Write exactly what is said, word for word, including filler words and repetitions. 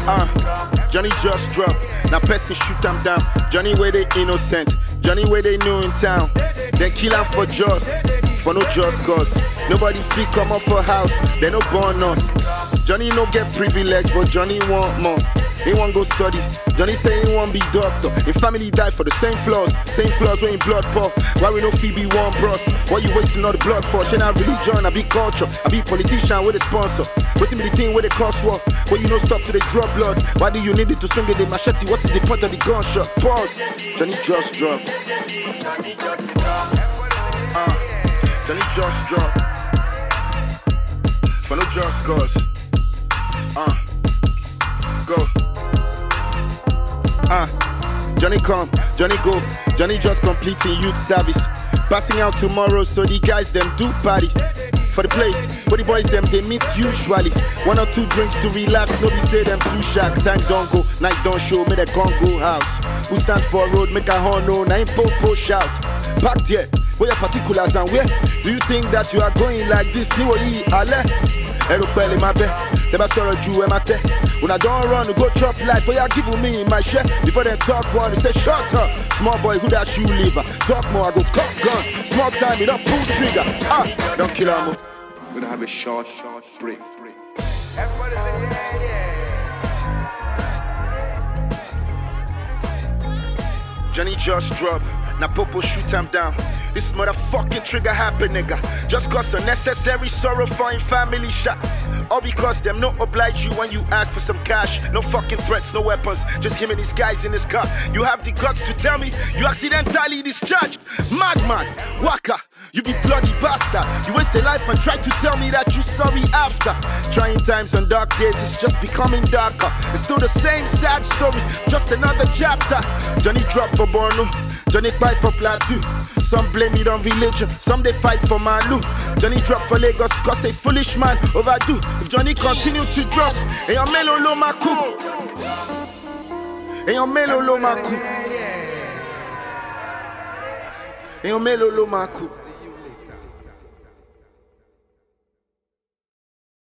Uh, Johnny just drop. Now person shoot them down. Johnny where they innocent. Johnny where they new in town. Then kill him for just. For no just cause. Nobody feel come up for house. They no born us. Johnny no get privilege, but Johnny want more. He want go study. Johnny say he want be doctor. His family die for the same flaws. Same flaws when in blood pour. Why we no Phoebe one bros? Why you wasting all the blood for? She not religion, I be culture. I be politician with a sponsor. Waiting me the thing with the cost war. Why you no stop to the draw blood? Why do you need it to swing it in machete? What's the point of the gunshot? Pause. Johnny just drop. Uh, Johnny just drop. For no just cause. Uh, go. Uh, Johnny come, Johnny go, Johnny just completing youth service. Passing out tomorrow, so the guys them do party. For the place, where the boys them they meet usually. One or two drinks to relax, nobody say them too shark. Time don't go, night don't show, make a gun go house. Who stand for a road, make a horn no, nine po shout. Back there, where your particulars and where? Do you think that you are going like this? Ni wo yi ale? Ero pele ma be, they ba sọ̀rọ̀ ju e ma te. When I don't run, go chop life, for you give me my share. Before they talk one, they say shut up. Small boy, who that shoe lever? Talk more, I go cock gun. Small time, it don't pull trigger. Ah, don't kill him. We're gonna have a short, short break. break. Everybody say yeah, yeah. Johnny just drop. Now Popo shoot him down. This motherfucking trigger happen, nigga. Just cause unnecessary sorrow for him family shot. All because them no oblige you when you ask for some cash. No fucking threats, no weapons. Just him and his guys in his car. You have the guts to tell me you accidentally discharged. Madman, waka, you be bloody bastard. You waste a life and try to tell me that you sorry after. Trying times and dark days, it's just becoming darker. It's still the same sad story, just another chapter. Johnny drop for Borno, Johnny fight for Plateau. Some blame it on religion, some they fight for Malu. Johnny drop for Lagos, cause a foolish man overdo. If Johnny continue to drop, et yon melo lo makou. Et yon melo lo makou. Et yon melo lo makou.